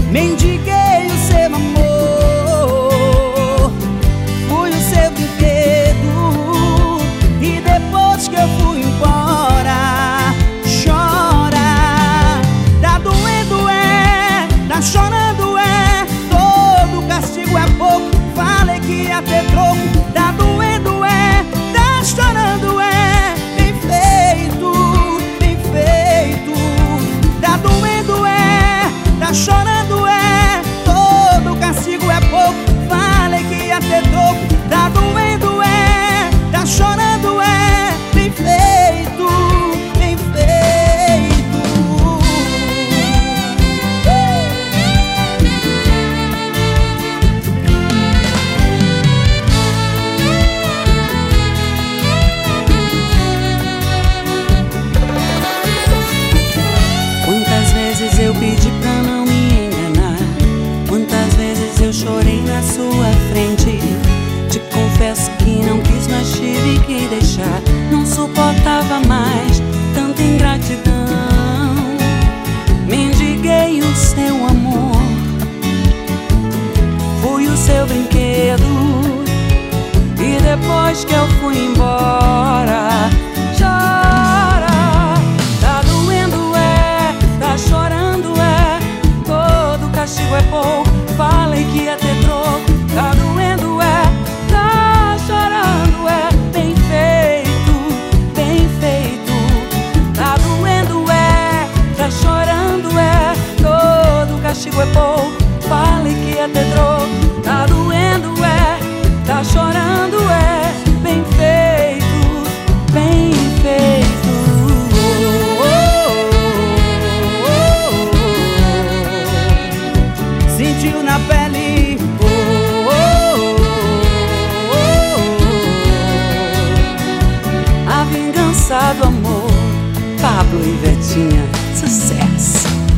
Mendiguei o seu amor, fui o seu brinquedo, e depois que eu fui embora, chora. Tá doendo tá chorando todo castigo é pouco. Falei que ia ter troco. Tá doendo tá chorando bem feito, bem feito. Tá doendo tá chorando todo castigo é pouco. Falei que ia ter troco. Tá doendo tá chorando bem feito, bem feito. Quantas vezes eu pedi pra não me enganar, quantas vezes eu chorei na sua frente. Te confesso que não quis, mas tive que deixar. Não suportava mais tanta ingratidão. Mendiguei o seu amor, fui o seu brinquedo, e depois que eu fui embora, chora. Tá doendo tá chorando todo castigo é pouco. Falei que ia ter troco. Tá doendo tá chorando bem feito, bem feito. Tá doendo tá chorando todo castigo é pouco. Falei que ia ter troco. Tá doendo tá chorando bem feito, bem feito. Sentiu na pele, a vingança do amor, Pablo e Vetinha.